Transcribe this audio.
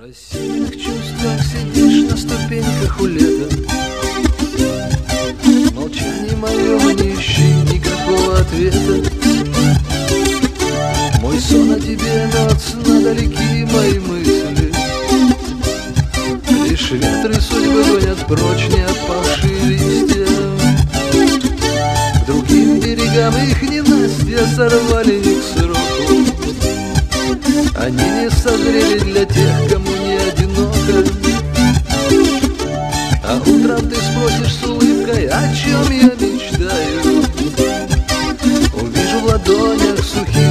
рассеянных чувствах сидишь на ступеньках у лета. В молчании моем не ищи никакого ответа. Мой сон о тебе мёд сна, далеки мои мысли. Лишь ветры судьбы гонят прочь не опавшие листья. К другим берегам их ненастья сорвали не к сроку. Они не созрели для тех, кому не одиноко. А утром ты спросишь с улыбкой, о чем я мечтаю. Увижу в ладонях сухих